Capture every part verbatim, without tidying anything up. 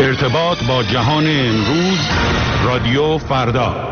ارتباط با جهان امروز، رادیو فردا.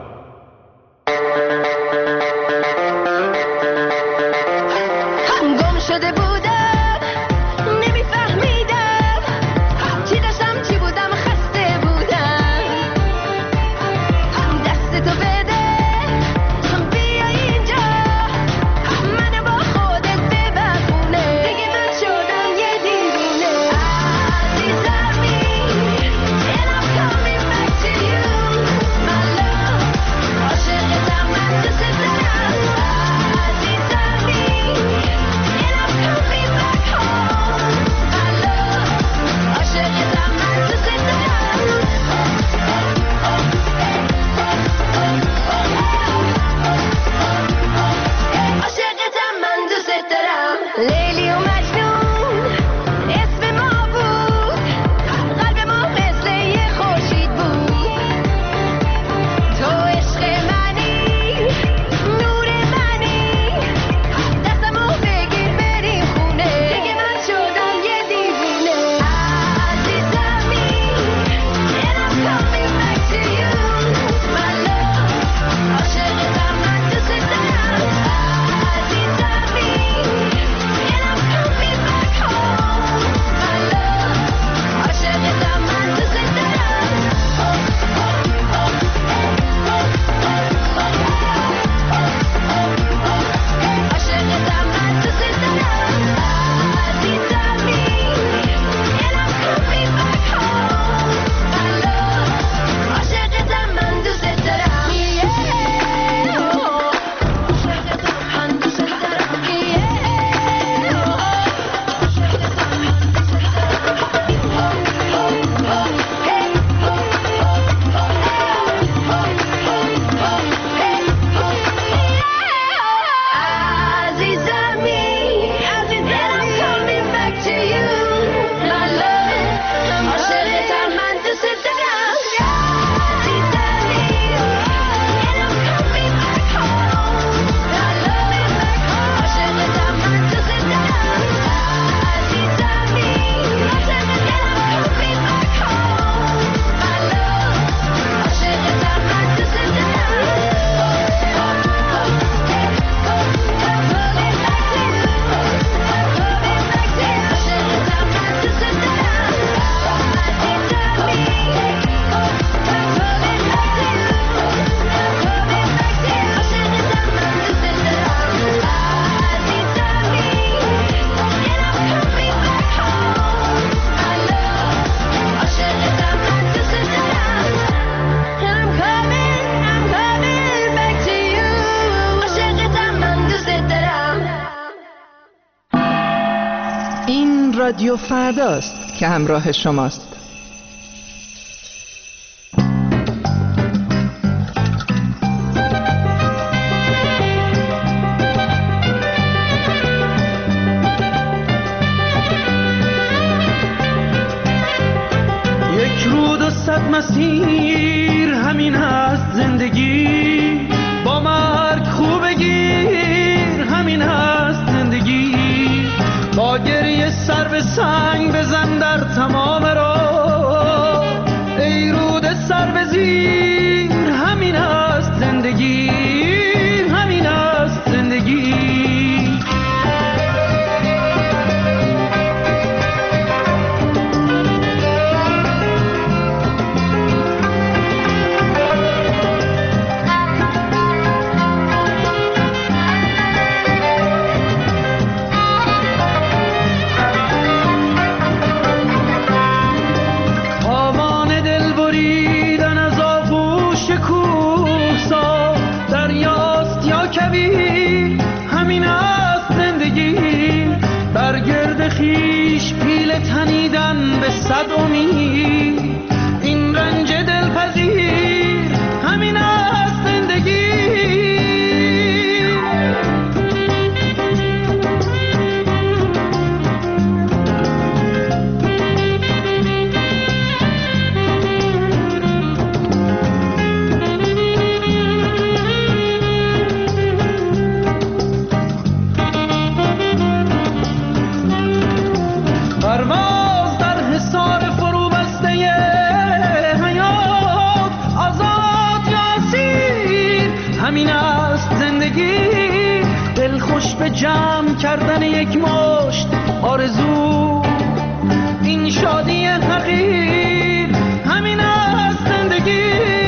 رادیو فرداست که همراه شماست. یک رود و صد مسیر، همین هست زندگی. با مرگ خوب بگیر، همین هست زندگی. با گریه سر به سنگ بزن در تمام راه. ای رود سر به زیر، همین هست زندگی، همین هست زندگی. خیش پیله تنیدن به صد امید. این رنج دلپذیر، همین است زندگی. پرواز در حصار فرو بسته کردن یک مشت آرزو، این شادی حقیر همین است زندگی.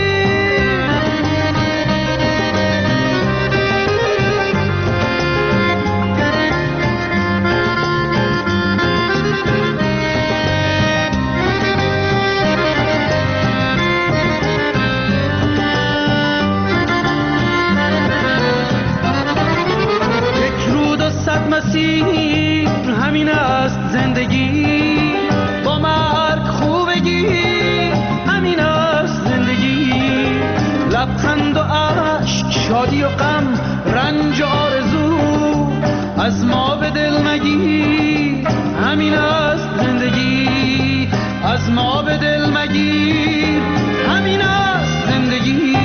مسیر همین است زندگی، با مرگ خوبگی همین است زندگی. لبخند و عشق، شادی و غم، رنج و آرزو، از ما به دل مگیر همین است زندگی، از ما به دل مگیر همین است زندگی.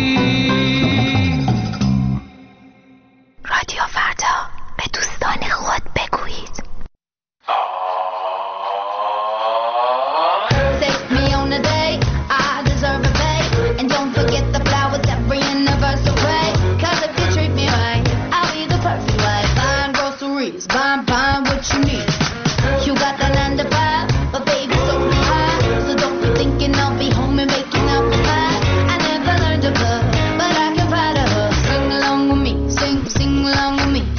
رادیو فردا، به دوستان خود بگویید. Take me on a date, I deserve a bait. And don't forget the flowers every anniversary way. Cause if you treat me right, I'll be the perfect wife. Buying groceries, buying, buying what you need. You got that nine to five, but baby so high. So don't be thinking I'll be home and making up the pie. I never learned to cook, but I can find a hook. Sing along with me, sing, sing along with me.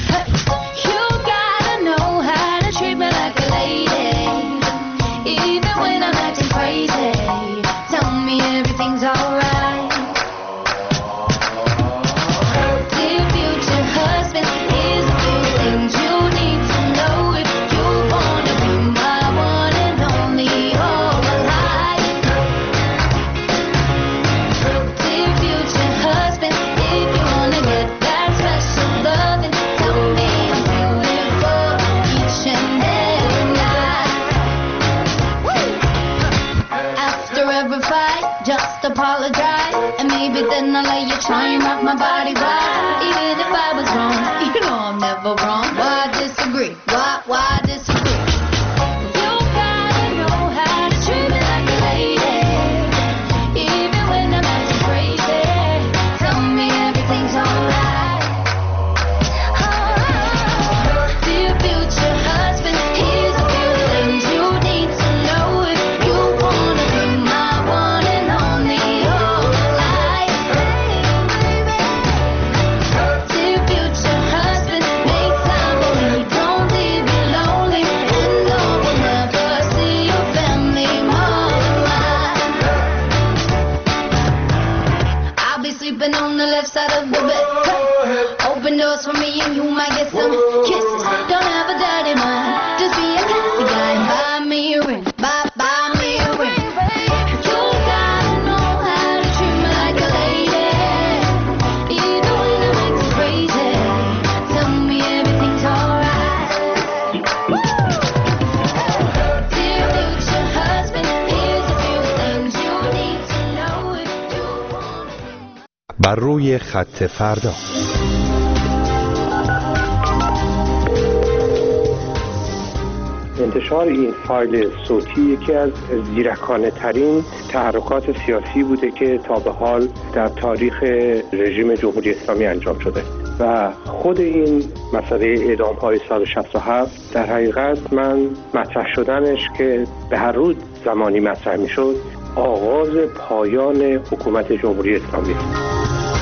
Apologize, and maybe then I'll let you try and rock my body right. Even if I was wrong, you know I'm never wrong. Why disagree? Why, why disagree? You gotta know how to treat me like a lady, even when I'm acting crazy. Tell me everything's alright. Oh, dear future husband, here's a few things you need to know if you wanna be my one and only. On the left side of the bed, open doors for me and you might get some kisses. Don't have a dirty mind, just be a classy guy and buy me a ring, buy, buy me a ring. You gotta know how to treat me like a lady, even when I'm acting crazy. Tell me everything's alright. Dear future husband, here's a few things you need to know if you wanna be. بر روی خط فردا. انتشار این فایل صوتی یکی از زیرکانه ترین تحرکات سیاسی بوده که تا به حال در تاریخ رژیم جمهوری اسلامی انجام شده و خود این مسئله اعدام های سال شصت و هفت در حقیقت من مطرح شدنش که به هر روز زمانی مطرح می شد آغاز پایان حکومت جمهوری اسلامی است.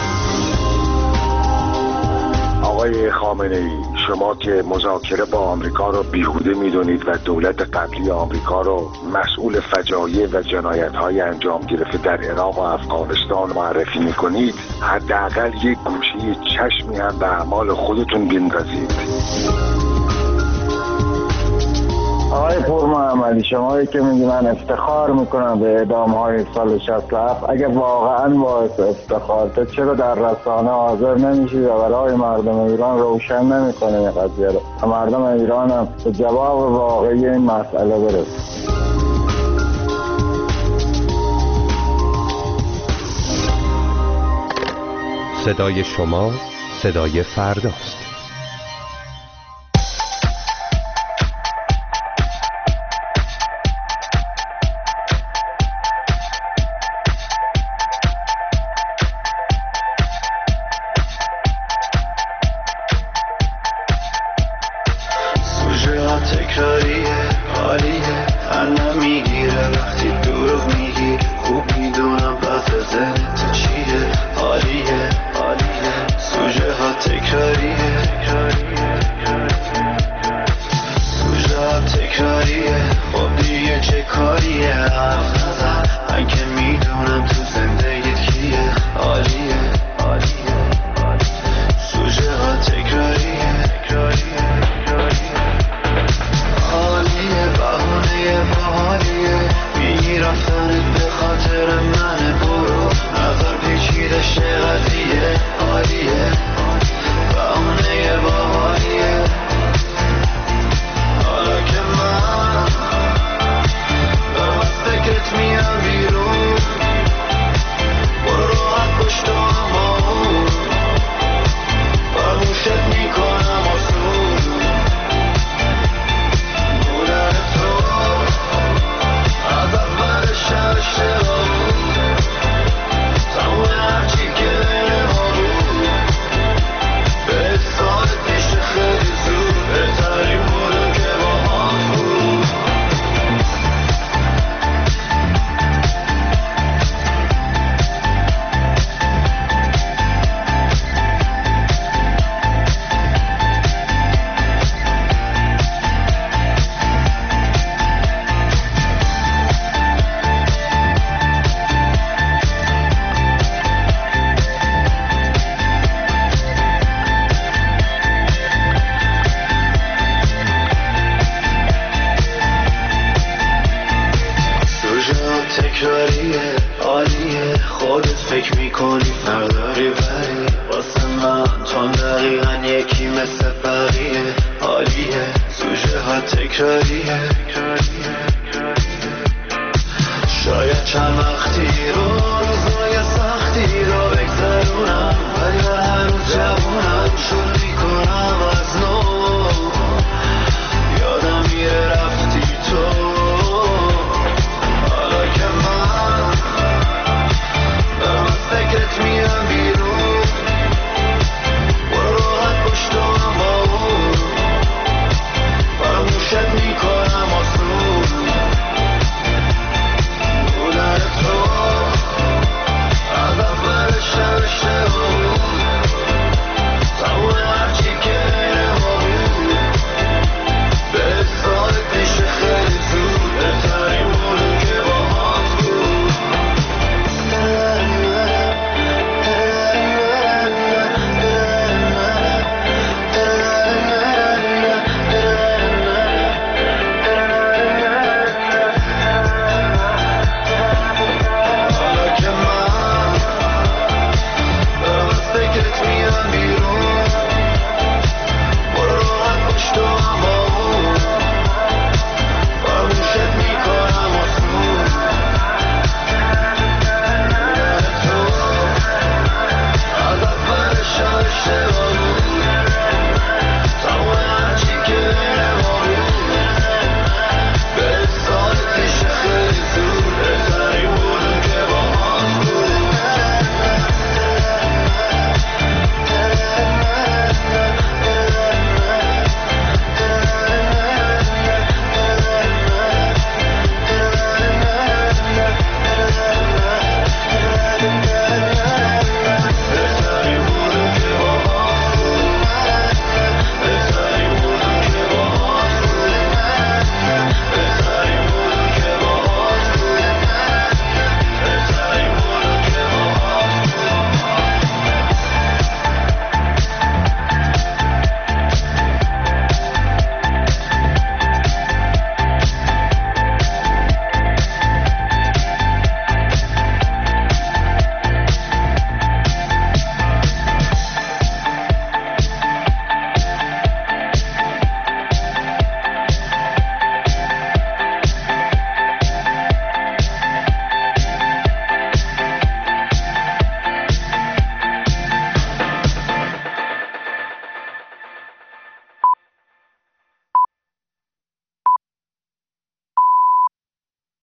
آقای خامنه‌ای، شما که مذاکره با آمریکا رو بیهوده میدونید و دولت قبلی آمریکا رو مسئول فجایع و جنایت‌های انجام گرفته در عراق و افغانستان معرفی میکنید، حداقل یک گوشه چشمی هم به اعمال خودتون بندازید. آقای پور محمدی، شمایی که میگی من افتخار میکنم به اعدام‌های سال شصت و هفت، اگه واقعا باعث افتخارته چرا در رسانه حاضر نمیشید و برای مردم ایران روشن نمیکنه این قضیه رو و مردم ایران هم به جواب واقعی این مسئله برسه؟ صدای شما صدای فرداست. خندم میگیره وقتی دروغ میگی، خوب میدونم پس ذهن تو چیه. عالیه عالیه سوژه ها تکراریه، سوژه ها تکراریه. خب دیگه چه کاریه حرف نزن، من که میدونم تو زندگیت کیه. عالیه عالیه سوژه ها تکراریه، عالیه بهونه باحالیه. میگی رفتنت به خاطر منه، برو نظر پیچیده شه قضیه. عالیه بهونه باحالیه. حالا که من دارم از فکرت میام بیرون، برو راحت پشت و همون فراموشت میکنم آسون. بودن تو از اول شهر اشتباه بود، تموم هرچی که بین ما بود به سال پیش خیلی زود بهترین بودم که با هم بود. تکراریه عالیه، خودت فکر میکنی فرداری ولی واسه من تو دقیقا یکی مثل بقیه. عالیه سوژه ها تکراریه، شاید چند وقتی رو روزای سختی رو بگذرونم، ولی من هنوز جواب